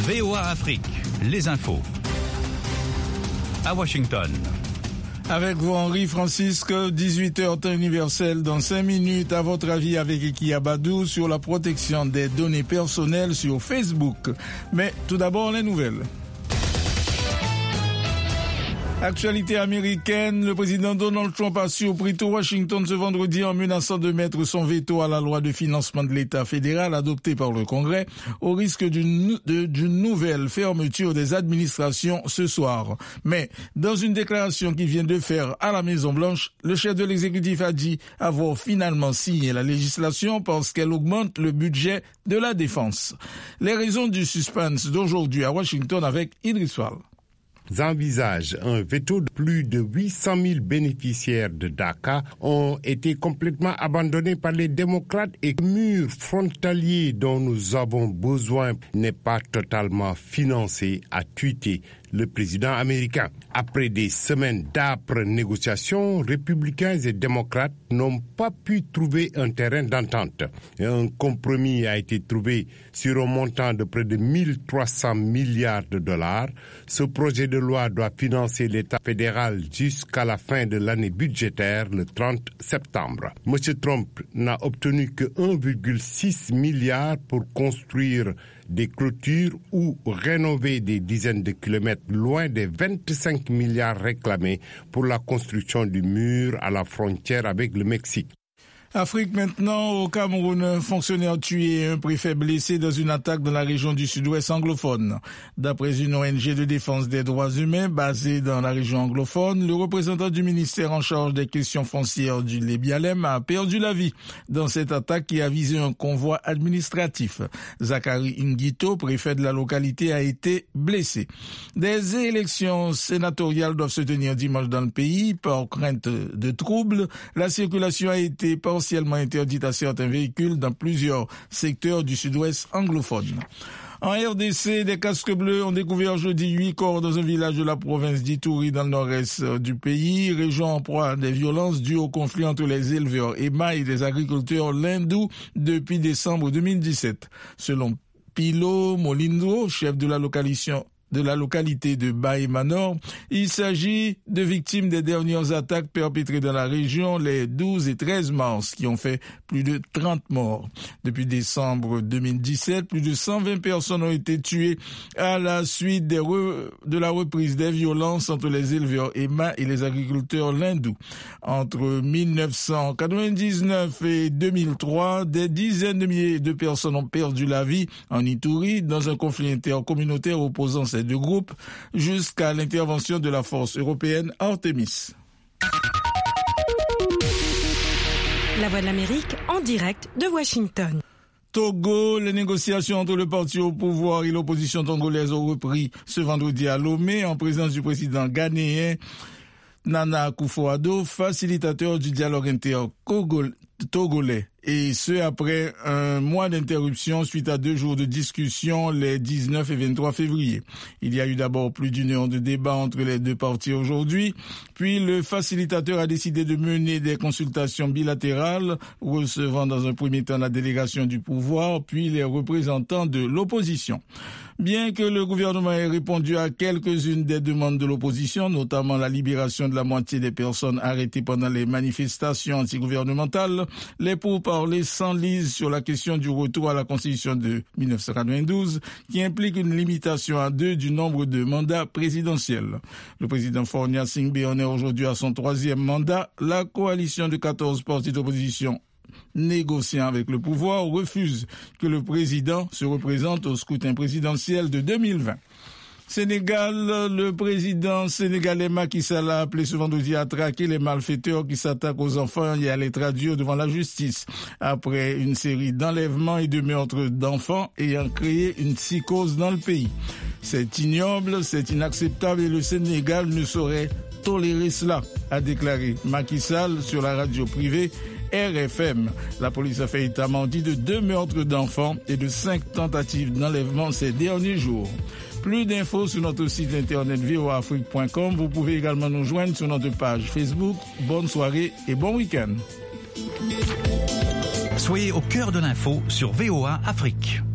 VOA Afrique, les infos. À Washington. Avec vous, Henri Francisque, 18h temps universel. Dans 5 minutes, à votre avis, avec Eki Abadou sur la protection des données personnelles sur Facebook. Mais tout d'abord, les nouvelles. Actualité américaine, le président Donald Trump a surpris tout Washington ce vendredi en menaçant de mettre son veto à la loi de financement de l'État fédéral adoptée par le Congrès au risque d'une nouvelle fermeture des administrations ce soir. Mais dans une déclaration qu'il vient de faire à la Maison-Blanche, le chef de l'exécutif a dit avoir finalement signé la législation parce qu'elle augmente le budget de la défense. Les raisons du suspense d'aujourd'hui à Washington avec Idriss Fall. Envisagent un veto de plus de 800 000 bénéficiaires de DACA ont été complètement abandonnés par les démocrates et le mur frontalier dont nous avons besoin n'est pas totalement financé, a tweeté le président américain. Après des semaines d'âpres négociations, républicains et démocrates n'ont pas pu trouver un terrain d'entente. Un compromis a été trouvé sur un montant de près de 1300 milliards de dollars. Ce projet de loi doit financer l'État fédéral jusqu'à la fin de l'année budgétaire, le 30 septembre. M. Trump n'a obtenu que 1,6 milliard pour construire des clôtures ou rénover des dizaines de kilomètres loin des 25 milliards réclamés pour la construction du mur à la frontière avec le Mexique. Afrique maintenant, au Cameroun, un fonctionnaire tué et un préfet blessé dans une attaque dans la région du sud-ouest anglophone. D'après une ONG de défense des droits humains basée dans la région anglophone, le représentant du ministère en charge des questions foncières du Lébialem a perdu la vie dans cette attaque qui a visé un convoi administratif. Zachary Ngito, préfet de la localité, a été blessé. Des élections sénatoriales doivent se tenir dimanche dans le pays. Par crainte de troubles, la circulation a été partiellement interdite à certains véhicules dans plusieurs secteurs du sud-ouest anglophone. En RDC, des casques bleus ont découvert jeudi 8 corps dans un village de la province d'Ituri dans le nord-est du pays, région en proie à des violences dues au conflit entre les éleveurs Ema et les agriculteurs lindous depuis décembre 2017. Selon Pilo Molindro, chef de la localité de Baïmanor, il s'agit de victimes des dernières attaques perpétrées dans la région les 12 et 13 mars qui ont fait plus de 30 morts. Depuis décembre 2017, plus de 120 personnes ont été tuées à la suite de la reprise des violences entre les éleveurs Ema et les agriculteurs lindous. Entre 1999 et 2003, des dizaines de milliers de personnes ont perdu la vie en Ituri dans un conflit intercommunautaire opposant ces deux groupes jusqu'à l'intervention de la force européenne Artemis. La Voix de l'Amérique en direct de Washington. Togo, les négociations entre le parti au pouvoir et l'opposition togolaise ont repris ce vendredi à Lomé en présence du président ghanéen Nana Akufo-Addo, facilitateur du dialogue inter-togolais. Et ce, après un mois d'interruption suite à 2 jours de discussion les 19 et 23 février. Il y a eu d'abord plus d'1 heure de débat entre les deux parties aujourd'hui, puis le facilitateur a décidé de mener des consultations bilatérales, recevant dans un premier temps la délégation du pouvoir, puis les représentants de l'opposition. Bien que le gouvernement ait répondu à quelques-unes des demandes de l'opposition, notamment la libération de la moitié des personnes arrêtées pendant les manifestations antigouvernementales, les pourparlers s'enlisent sur la question du retour à la Constitution de 1992, qui implique une limitation à 2 du nombre de mandats présidentiels. Le président Fornia Singbe en est aujourd'hui à son 3e mandat. La coalition de 14 partis d'opposition négociant avec le pouvoir refuse que le président se représente au scrutin présidentiel de 2020. Sénégal, le président sénégalais Macky Sall a appelé ce vendredi à traquer les malfaiteurs qui s'attaquent aux enfants et à les traduire devant la justice. Après une série d'enlèvements et de meurtres d'enfants ayant créé une psychose dans le pays. C'est ignoble, c'est inacceptable et le Sénégal ne saurait tolérer cela, a déclaré Macky Sall sur la radio privée RFM. La police a fait état mardi de 2 meurtres d'enfants et de 5 tentatives d'enlèvement ces derniers jours. Plus d'infos sur notre site internet voaafrique.com. Vous pouvez également nous joindre sur notre page Facebook. Bonne soirée et bon week-end. Soyez au cœur de l'info sur VOA Afrique.